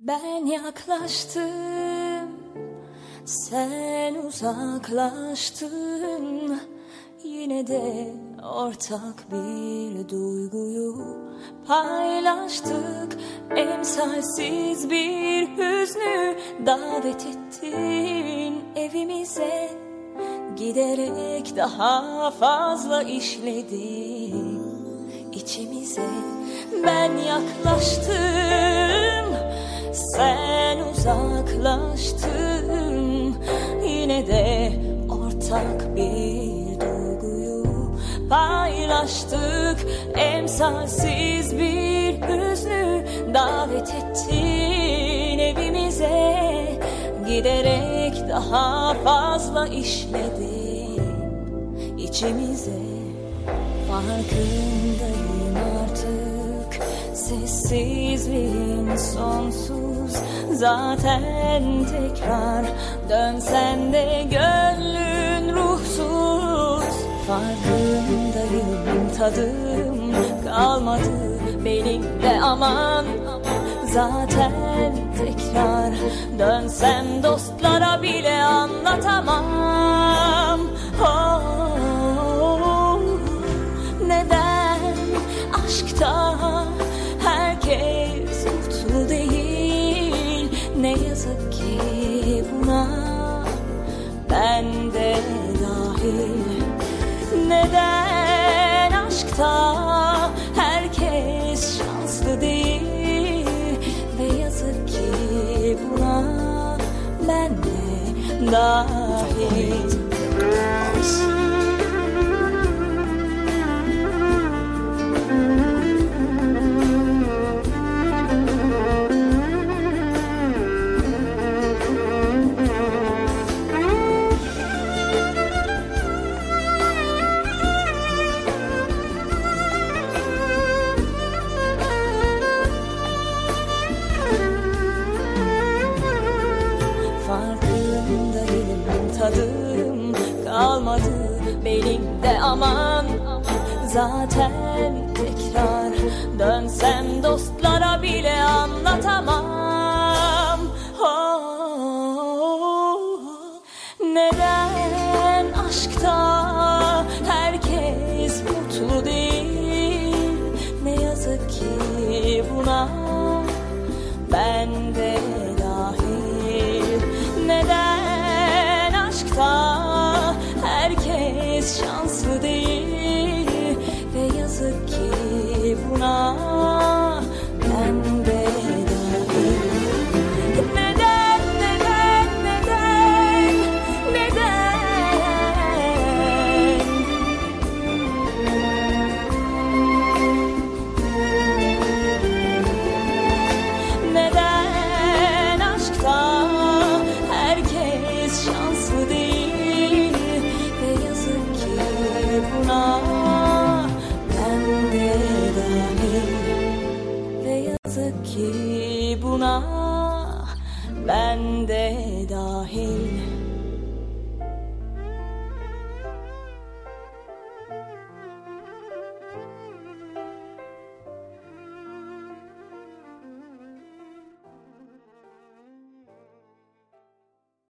Ben yaklaştım, sen uzaklaştın. Yine de ortak bir duyguyu paylaştık. Emsalsiz bir hüznü davet ettin evimize. Giderek daha fazla işledin içimize. Ben yaklaştım, sen uzaklaştın. Yine de ortak bir duyguyu paylaştık. Emsalsiz bir hüznü davet ettin evimize. Giderek daha fazla işledin içimize. Farkındayım artık, sessizliğin sonsuz. Zaten tekrar dönsen de gönlün ruhsuz. Farkındayım, tadım kalmadı benim de aman. Zaten tekrar dönsem dostlara bile anlatamam. Oh, neden aşkta herkes mutlu değil? Ne yazık ki buna ben de dahil. Neden aşkta herkes şanslı değil? Ve yazık ki buna ben de dahil. Farkındayım, tadım kalmadı benim de aman. Zaten tekrar dönsem dostlara bile anlatamam. Oh, neden aşkta herkes mutlu değil? Ne yazık ki buna ben de dahil. Neden aşkta herkes şanslı değil? Ve yazık ki buna ben de dahil. Neden, neden, neden, neden? Neden aşkta herkes şanslı değil? Ve yazık ki buna ben de dahil. Ve yazık ki buna ben de dahil.